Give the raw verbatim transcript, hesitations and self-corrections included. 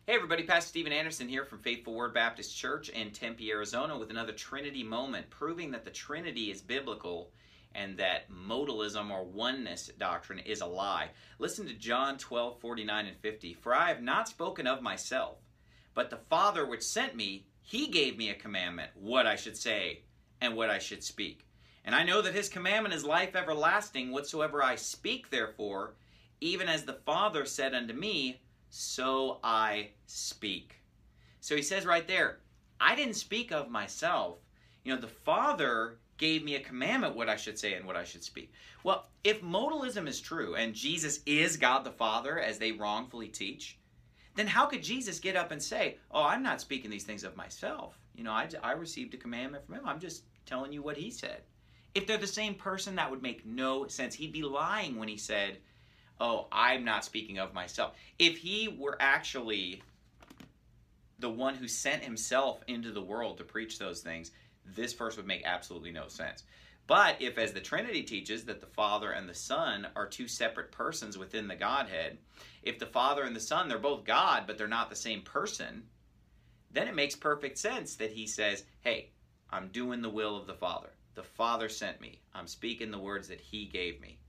Hey everybody, Pastor Steven Anderson here from Faithful Word Baptist Church in Tempe, Arizona with another Trinity moment, proving that the Trinity is biblical and that modalism or oneness doctrine is a lie. Listen to John twelve, forty-nine and fifty. For I have not spoken of myself, but the Father which sent me, he gave me a commandment, what I should say and what I should speak. And I know that his commandment is life everlasting. Whatsoever I speak, therefore, even as the Father said unto me, so I speak. So he says right there, I didn't speak of myself. You know, the Father gave me a commandment what I should say and what I should speak. Well, if modalism is true and Jesus is God the Father as they wrongfully teach, then how could Jesus get up and say, oh, I'm not speaking these things of myself. You know, I, I received a commandment from him. I'm just telling you what he said. If they're the same person, that would make no sense. He'd be lying when he said, oh, I'm not speaking of myself. If he were actually the one who sent himself into the world to preach those things, this verse would make absolutely no sense. But if, as the Trinity teaches, that the Father and the Son are two separate persons within the Godhead, if the Father and the Son, they're both God, but they're not the same person, then it makes perfect sense that he says, hey, I'm doing the will of the Father. The Father sent me. I'm speaking the words that he gave me.